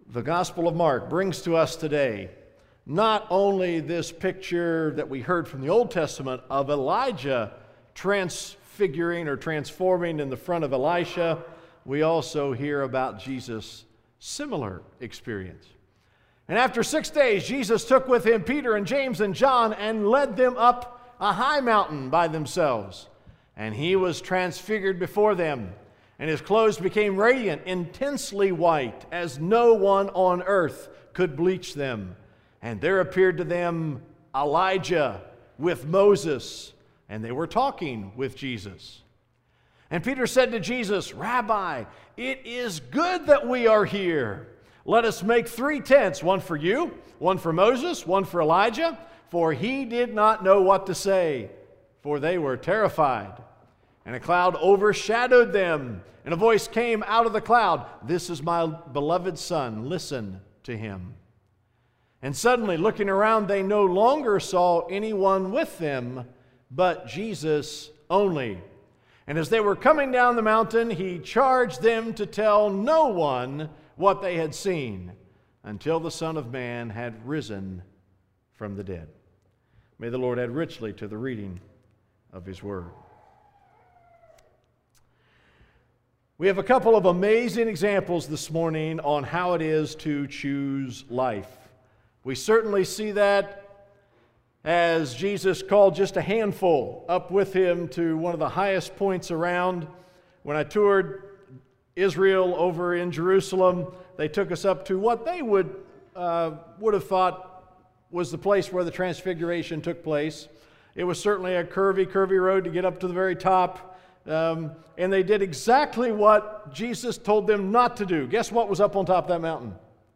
The Gospel of Mark brings to us today not only this picture that we heard from the Old Testament of Elijah transfiguring or transforming in the front of Elisha, we also hear about Jesus' similar experience. And after 6 days, Jesus took with him Peter and James and John and led them up a high mountain by themselves. And he was transfigured before them, and his clothes became radiant, intensely white, as no one on earth could bleach them. And there appeared to them Elijah with Moses, and they were talking with Jesus. And Peter said to Jesus, "Rabbi, it is good that we are here. Let us make 3 tents, one for you, one for Moses, one for Elijah." For he did not know what to say, for they were terrified. And a cloud overshadowed them, and a voice came out of the cloud, "This is my beloved Son, listen to him." And suddenly, looking around, they no longer saw anyone with them, but Jesus only. And as they were coming down the mountain, he charged them to tell no one what they had seen until the Son of Man had risen from the dead. May the Lord add richly to the reading of his word. We have a couple of amazing examples this morning on how it is to choose life. We certainly see that as Jesus called just a handful up with him to one of the highest points around. When I toured Israel over in Jerusalem, they took us up to what they would have thought was the place where the Transfiguration took place. It was certainly a curvy road to get up to the very top. And they did exactly what Jesus told them not to do. Guess what was up on top of that mountain?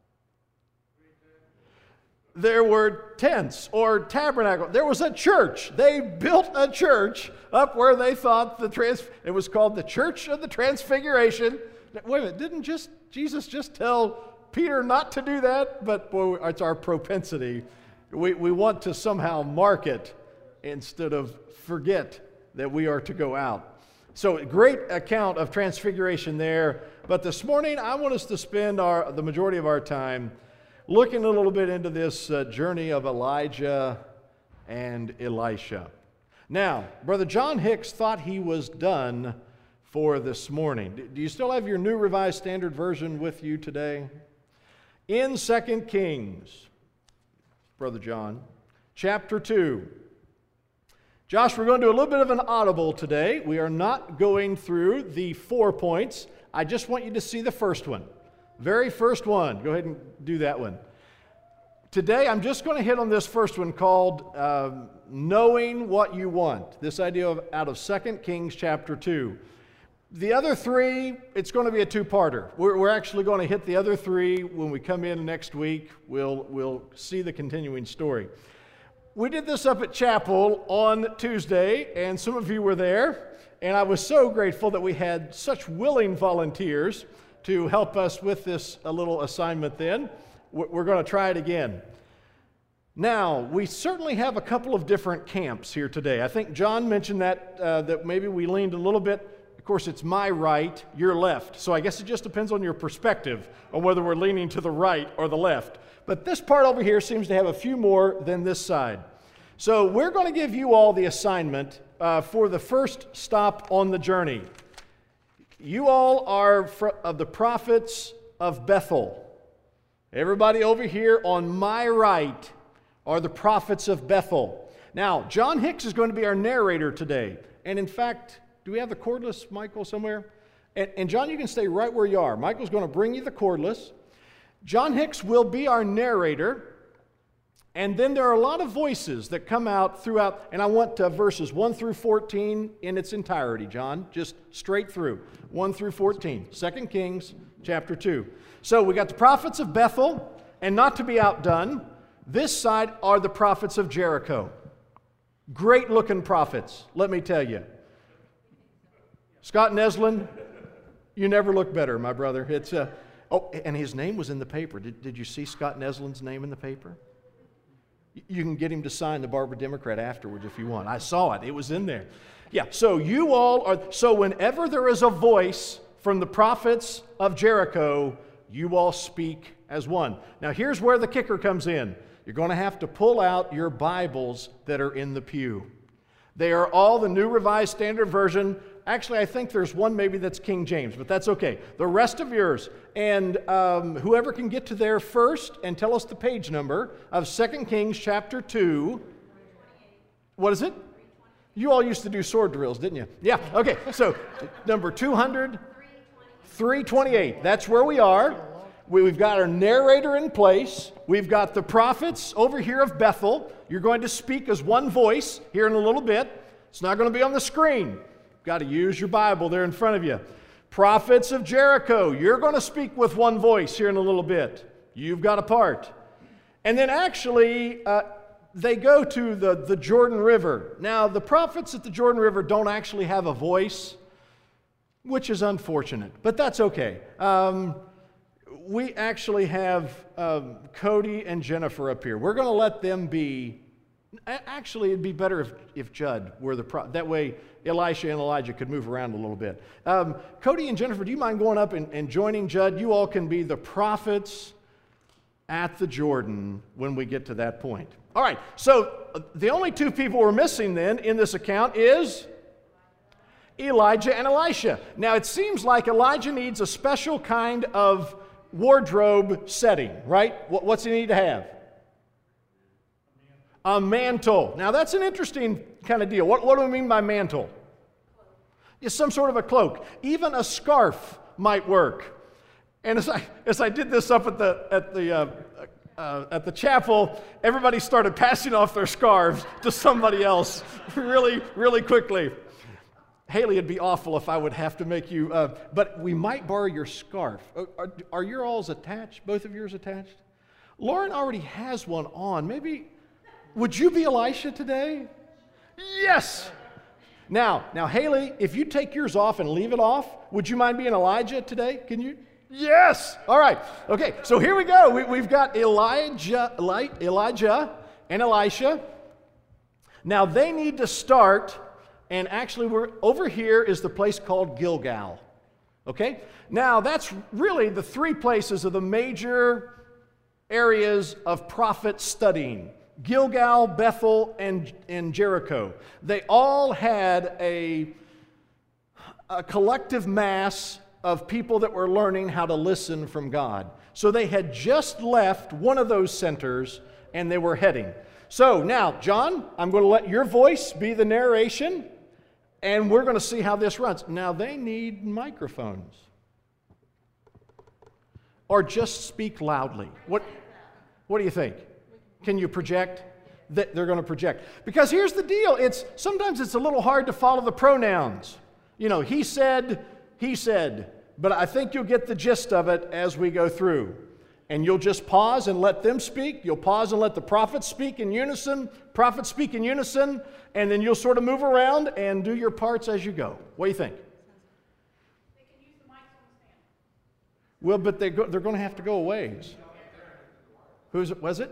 There were tents or tabernacles. There was a church. They built a church up where they thought it was called the Church of the Transfiguration. Wait a minute, didn't Jesus just tell Peter not to do that? But boy, it's our propensity. We want to somehow mark it instead of forget that we are to go out. So great account of transfiguration there. But this morning, I want us to spend the majority of our time looking a little bit into this journey of Elijah and Elisha. Now, Brother John Hicks thought he was done for this morning. Do you still have your New Revised Standard Version with you today? In 2 Kings, Brother John, chapter 2. Josh, we're going to do a little bit of an audible today. We are not going through the 4 points. I just want you to see the first one. Very first one. Go ahead and do that one. Today, I'm just going to hit on this first one called knowing what you want. This idea of out of 2 Kings chapter 2. The other 3, it's going to be a 2-parter. We're actually going to hit the other 3 when we come in next week. We'll see the continuing story. We did this up at chapel on Tuesday, and some of you were there, and I was so grateful that we had such willing volunteers to help us with this little assignment then. We're going to try it again. Now, we certainly have a couple of different camps here today. I think John mentioned that maybe we leaned a little bit. Of course, it's my right, your left, so I guess it just depends on your perspective on whether we're leaning to the right or the left. But this part over here seems to have a few more than this side. So we're going to give you all the assignment for the first stop on the journey. You all are of the prophets of Bethel. Everybody over here on my right are the prophets of Bethel. Now, John Hicks is going to be our narrator today. And in fact, do we have the cordless, Michael, somewhere? And John, you can stay right where you are. Michael's going to bring you the cordless. John Hicks will be our narrator. And then there are a lot of voices that come out throughout, and I want verses 1 through 14 in its entirety, John, just straight through, 1 through 14, 2 Kings chapter 2. So we got the prophets of Bethel, and not to be outdone, this side are the prophets of Jericho. Great looking prophets, let me tell you. Scott Neslin, you never look better, my brother. It's oh, and his name was in the paper. Did you see Scott Neslin's name in the paper? You can get him to sign the Barber Democrat afterwards if you want. I saw it. It was in there. Yeah, so you all are, so whenever there is a voice from the prophets of Jericho, you all speak as one. Now here's where the kicker comes in. You're going to have to pull out your Bibles that are in the pew. They are all the New Revised Standard Version. Actually, I think there's one maybe that's King James, but that's okay. The rest of yours. And whoever can get to there first and tell us the page number of 2 Kings chapter 2. What is it? You all used to do sword drills, didn't you? Yeah, okay. So number 200, 328. That's where we are. We've got our narrator in place. We've got the prophets over here of Bethel. You're going to speak as one voice here in a little bit. It's not going to be on the screen. You've got to use your Bible there in front of you. Prophets of Jericho. You're going to speak with one voice here in a little bit. You've got a part. And then actually, they go to the Jordan River. Now, the prophets at the Jordan River don't actually have a voice, which is unfortunate, but that's okay. We actually have Cody and Jennifer up here. We're going to let them be. Actually, it'd be better if Judd were that way Elisha and Elijah could move around a little bit. Cody and Jennifer, do you mind going up and joining Judd? You all can be the prophets at the Jordan when we get to that point. All right, so the only two people we're missing then in this account is Elijah and Elisha. Now, it seems like Elijah needs a special kind of wardrobe setting, right? What's he need to have? A mantle. Now, that's an interesting kind of deal. What do we mean by mantle? It's some sort of a cloak. Even a scarf might work. And as I did this up at the chapel, everybody started passing off their scarves to somebody else really, really quickly. Haley, it'd be awful if I would have to make you, but we might borrow your scarf. Are your alls attached? Both of yours attached? Lauren already has one on. Maybe, would you be Elisha today? Yes! Now, Haley, if you take yours off and leave it off, would you mind being Elijah today? Can you? Yes! All right. Okay, so here we go. We've got Elijah and Elisha. Now, they need to start. And actually, we're over here is the place called Gilgal. Okay? Now, that's really the three places of the major areas of prophet studying. Gilgal, Bethel, and Jericho. They all had a collective mass of people that were learning how to listen from God. So they had just left one of those centers, and they were heading. So now, John, I'm going to let your voice be the narration. And we're going to see how this runs. Now, they need microphones. Or just speak loudly. What do you think? Can you project? They're going to project. Because here's the deal. Sometimes it's a little hard to follow the pronouns. You know, he said. But I think you'll get the gist of it as we go through. And you'll just pause and let them speak. You'll pause and let the prophets speak in unison. Prophets speak in unison. And then you'll sort of move around and do your parts as you go. What do you think? They can use the mics on the stand. Well, but they're going to have to go a ways. Was it?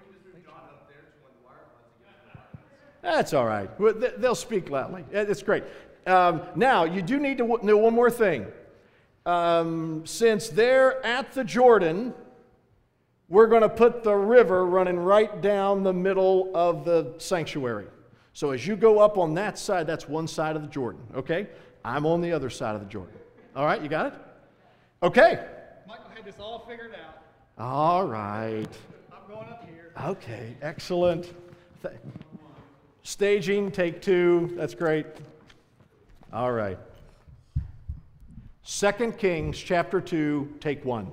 That's all right. They'll speak loudly. It's great. Now, you do need to know one more thing. Since they're at the Jordan, we're going to put the river running right down the middle of the sanctuary. So as you go up on that side, that's one side of the Jordan, okay? I'm on the other side of the Jordan. All right, you got it? Okay. Michael had this all figured out. All right. I'm going up here. Okay, excellent. Staging, take two. That's great. All right. 2 Kings chapter 2, take 1.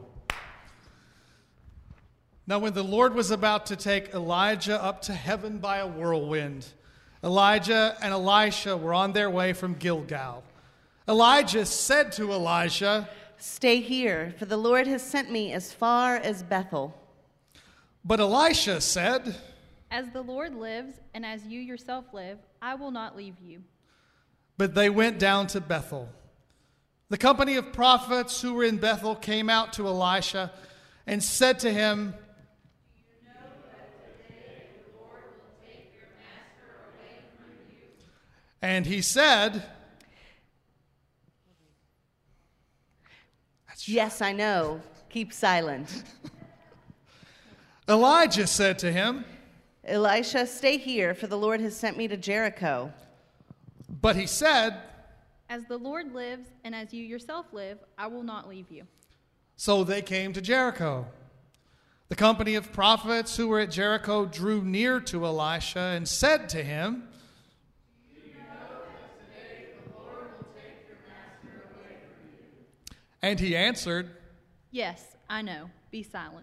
Now when the Lord was about to take Elijah up to heaven by a whirlwind, Elijah and Elisha were on their way from Gilgal. Elijah said to Elisha, "Stay here, for the Lord has sent me as far as Bethel." But Elisha said, As the Lord lives, and as you yourself live, I will not leave you. But they went down to Bethel. The company of prophets who were in Bethel came out to Elisha and said to him, and he said, "Yes, I know. Keep silent." Elijah said to him, Elisha, stay here, for the Lord has sent me to Jericho. but he said, As the Lord lives, and as you yourself live, I will not leave you. So they came to Jericho. The company of prophets who were at Jericho drew near to Elisha and said to him, and he answered, Yes, I know. Be silent.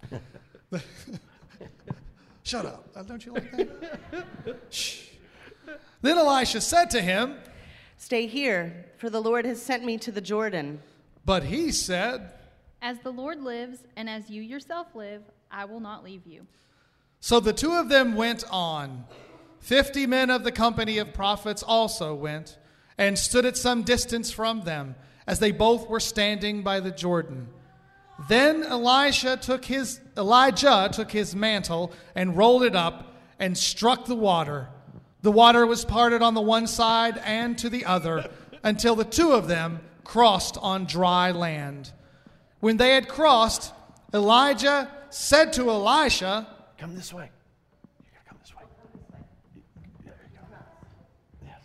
Shut up. Don't you like that? Shh. Then Elisha said to him, Stay here, for the Lord has sent me to the Jordan. but he said, As the Lord lives, and as you yourself live, I will not leave you. So the two of them went on. 50 men of the company of prophets also went and stood at some distance from them, as they both were standing by the Jordan. Then Elijah took his mantle and rolled it up and struck the water. The water was parted on the one side and to the other, until the two of them crossed on dry land. When they had crossed, Elijah said to Elisha, Come this way. You gotta come this way. There you go. Yes.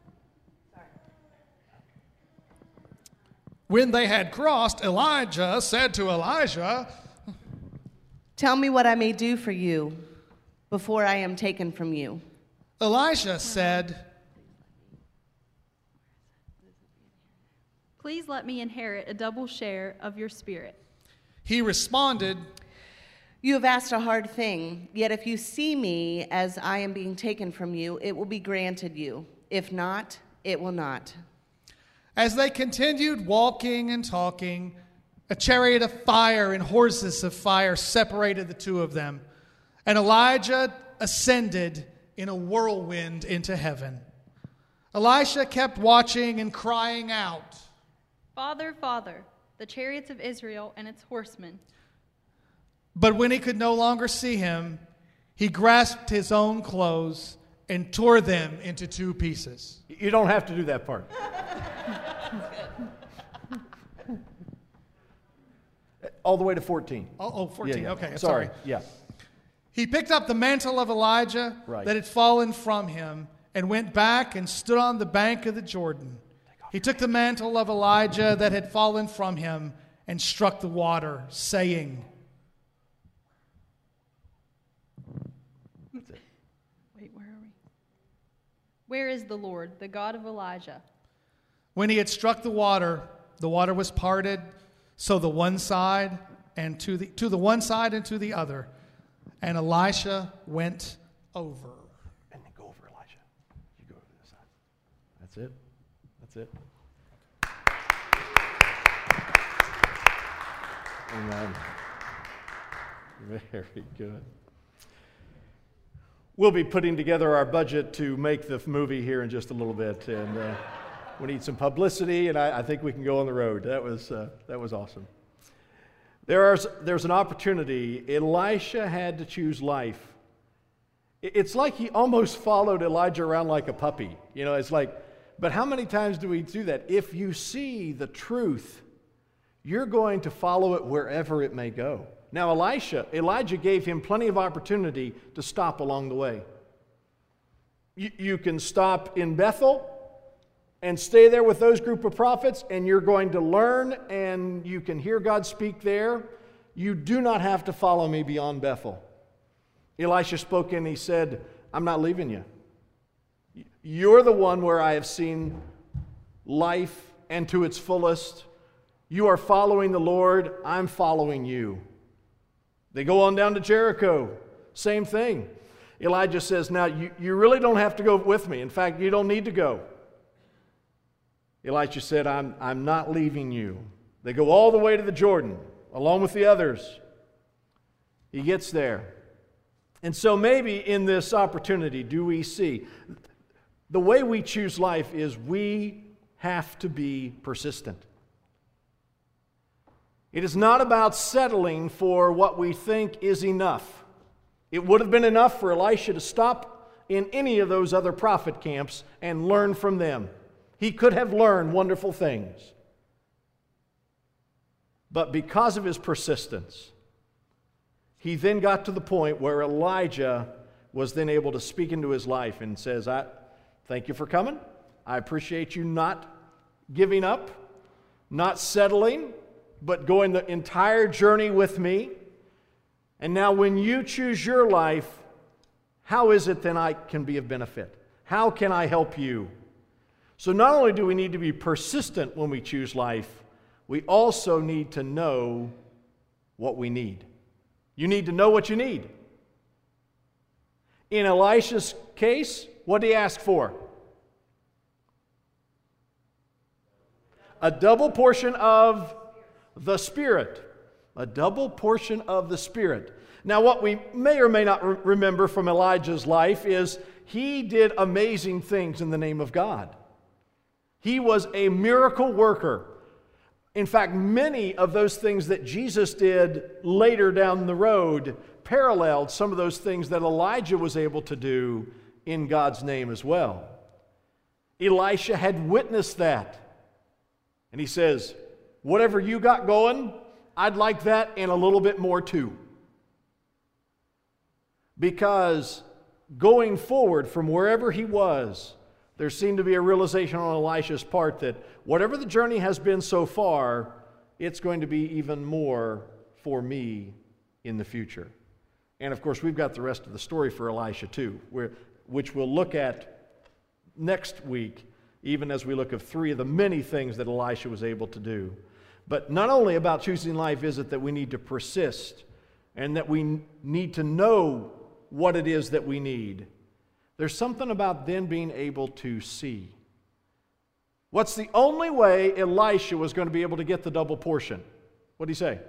when they had crossed, Elijah said to Elisha, Tell me what I may do for you before I am taken from you. Elisha said, Please let me inherit a double share of your spirit. he responded, You have asked a hard thing, yet if you see me as I am being taken from you, it will be granted you. If not, it will not. As they continued walking and talking, a chariot of fire and horses of fire separated the two of them, and Elijah ascended in a whirlwind into heaven. Elisha kept watching and crying out, Father, Father, the chariots of Israel and its horsemen. but when he could no longer see him, he grasped his own clothes and tore them into two pieces. You don't have to do that part. All the way to 14. Oh, 14, Yeah, yeah. okay, Sorry. sorry. Yeah. He picked up the mantle of Elijah Right. that had fallen from him and went back and stood on the bank of the Jordan. He took the mantle of Elijah that had fallen from him and struck the water, saying, Wait, where are we? Where is the Lord, the God of Elijah? When he had struck the water was parted, so the one side and to the one side and to the other, and Elisha went over. And then go over, Elijah. You go over to this side. That's it. That's it. Amen. Very good. We'll be putting together our budget to make the movie here in just a little bit, and we need some publicity, and I think we can go on the road. That was awesome. There's an opportunity. Elisha had to choose life. It's like he almost followed Elijah around like a puppy. You know, it's like, but how many times do we do that? If you see the truth, you're going to follow it wherever it may go. Now, Elijah gave him plenty of opportunity to stop along the way. You can stop in Bethel and stay there with those group of prophets, and you're going to learn, and you can hear God speak there. You do not have to follow me beyond Bethel. Elisha spoke in, he said, I'm not leaving you. You're the one where I have seen life and to its fullest. You are following the Lord, I'm following you. They go on down to Jericho, same thing. Elijah says, now you really don't have to go with me. In fact, you don't need to go. Elisha said, I'm not leaving you. They go all the way to the Jordan, along with the others. He gets there. And so maybe in this opportunity, do we see, the way we choose life is we have to be persistent. It is not about settling for what we think is enough. It would have been enough for Elisha to stop in any of those other prophet camps and learn from them. He could have learned wonderful things. But because of his persistence, he then got to the point where Elijah was then able to speak into his life and says, I thank you for coming. I appreciate you not giving up, not settling, but going the entire journey with me. And now when you choose your life, how is it then I can be of benefit? How can I help you? So not only do we need to be persistent when we choose life, we also need to know what we need. You need to know what you need. In Elisha's case, what did he ask for? A double portion of the Spirit. A double portion of the Spirit. Now, what we may or may not remember from Elijah's life is he did amazing things in the name of God. He was a miracle worker. In fact, many of those things that Jesus did later down the road paralleled some of those things that Elijah was able to do in God's name as well. Elisha had witnessed that. And he says, whatever you got going, I'd like that and a little bit more too. Because going forward from wherever he was, there seemed to be a realization on Elisha's part that whatever the journey has been so far, it's going to be even more for me in the future. And of course, we've got the rest of the story for Elisha too, which we'll look at next week, even as we look at 3 of the many things that Elisha was able to do. But not only about choosing life is it that we need to persist and that we need to know what it is that we need. There's something about then being able to see. What's the only way Elisha was going to be able to get the double portion? What did he say?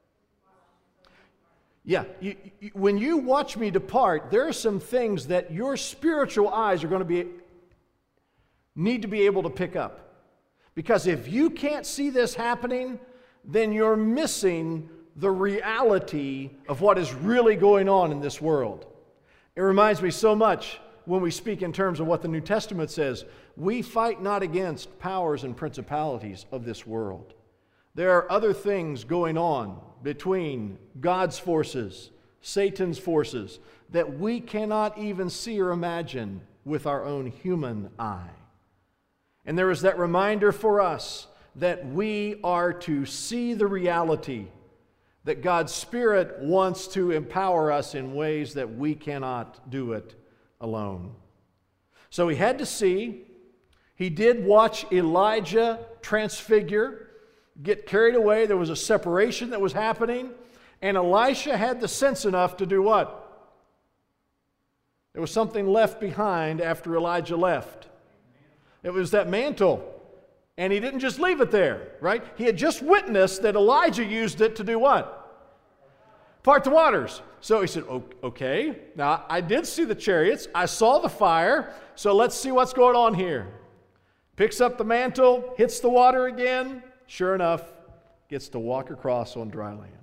Yeah, when you watch me depart, there are some things that your spiritual eyes are going to need to be able to pick up. Because if you can't see this happening, then you're missing the reality of what is really going on in this world. It reminds me so much when we speak in terms of what the New Testament says. We fight not against powers and principalities of this world. There are other things going on between God's forces, Satan's forces, that we cannot even see or imagine with our own human eye. And there is that reminder for us that we are to see the reality that God's Spirit wants to empower us in ways that we cannot do it alone. So he had to see. He did watch Elijah transfigure, get carried away. There was a separation that was happening. And Elisha had the sense enough to do what? There was something left behind after Elijah left. It was that mantle. And he didn't just leave it there, right? He had just witnessed that Elijah used it to do what? Part the waters. So he said, okay, now I did see the chariots. I saw the fire. So let's see what's going on here. Picks up the mantle, hits the water again. Sure enough, gets to walk across on dry land.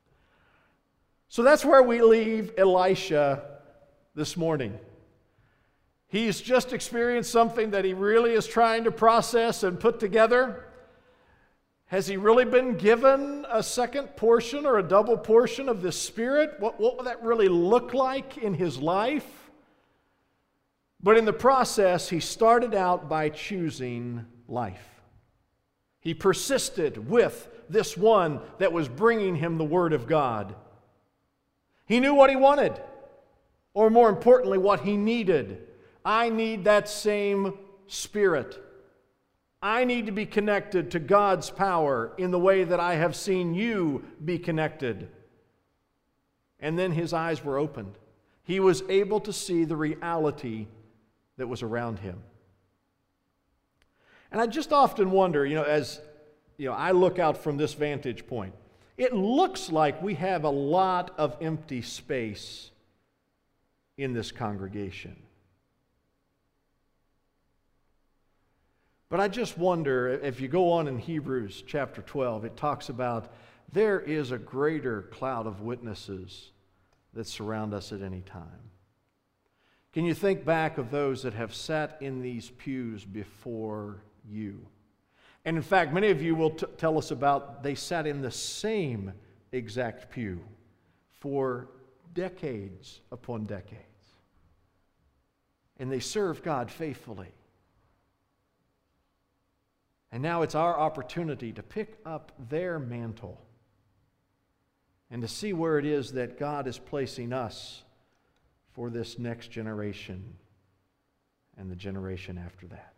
So that's where we leave Elisha this morning. He's just experienced something that he really is trying to process and put together. Has he really been given a second portion or a double portion of the Spirit? What would that really look like in his life? But in the process, he started out by choosing life. He persisted with this one that was bringing him the Word of God. He knew what he wanted, or more importantly, what he needed. I need that same Spirit. I need to be connected to God's power in the way that I have seen you be connected. And then his eyes were opened. He was able to see the reality that was around him. And I just often wonder, as I look out from this vantage point, it looks like we have a lot of empty space in this congregation. But I just wonder, if you go on in Hebrews chapter 12, it talks about there is a greater cloud of witnesses that surround us at any time. Can you think back of those that have sat in these pews before you? And in fact, many of you will tell us about they sat in the same exact pew for decades upon decades. And they served God faithfully. And now it's our opportunity to pick up their mantle and to see where it is that God is placing us for this next generation and the generation after that.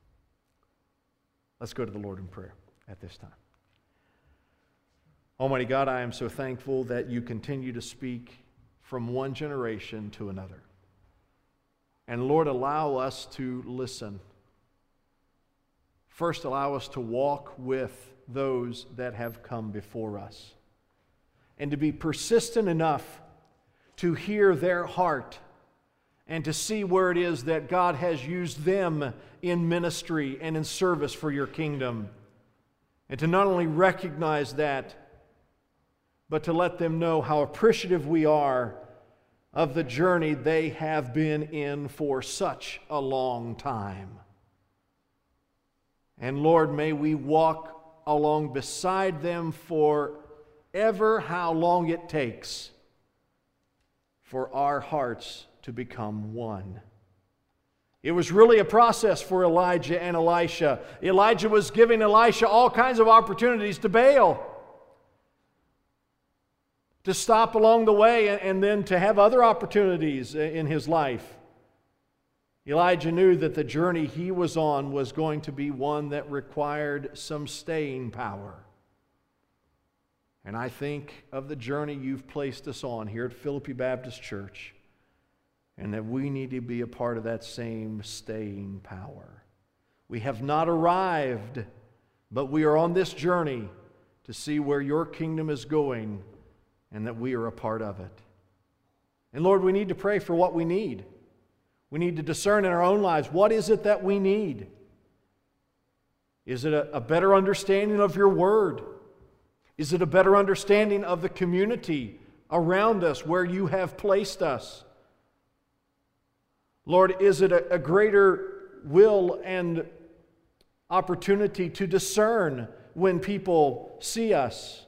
Let's go to the Lord in prayer at this time. Almighty God, I am so thankful that you continue to speak from one generation to another. And Lord, allow us to listen. First, allow us to walk with those that have come before us and to be persistent enough to hear their heart and to see where it is that God has used them in ministry and in service for your kingdom. And to not only recognize that, but to let them know how appreciative we are of the journey they have been in for such a long time. And Lord, may we walk along beside them forever, how long it takes for our hearts to become one. It was really a process for Elijah and Elisha. Elijah was giving Elisha all kinds of opportunities to bail, to stop along the way, and then to have other opportunities in his life. Elijah knew that the journey he was on was going to be one that required some staying power. And I think of the journey you've placed us on here at Philippi Baptist Church, and that we need to be a part of that same staying power. We have not arrived, but we are on this journey to see where your kingdom is going, and that we are a part of it. And Lord, we need to pray for what we need. We need to discern in our own lives, what is it that we need? Is it a better understanding of your word? Is it a better understanding of the community around us where you have placed us? Lord, is it a greater will and opportunity to discern when people see us?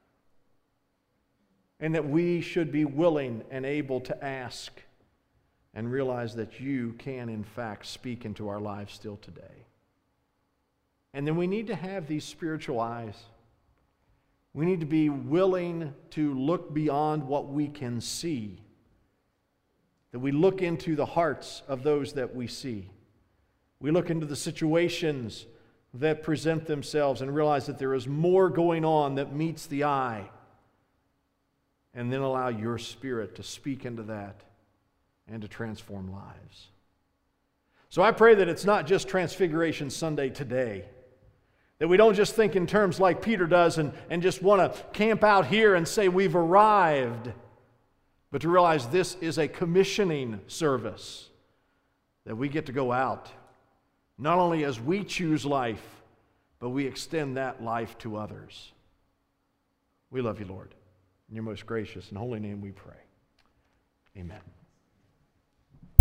And that we should be willing and able to ask and realize that you can, in fact, speak into our lives still today. And then we need to have these spiritual eyes. We need to be willing to look beyond what we can see. That we look into the hearts of those that we see. We look into the situations that present themselves and realize that there is more going on that meets the eye. And then allow your Spirit to speak into that and to transform lives. So I pray that it's not just Transfiguration Sunday today. That we don't just think in terms like Peter does and just want to camp out here and say we've arrived. But to realize this is a commissioning service. That we get to go out. Not only as we choose life, but we extend that life to others. We love you, Lord. In your most gracious and holy name we pray. Amen.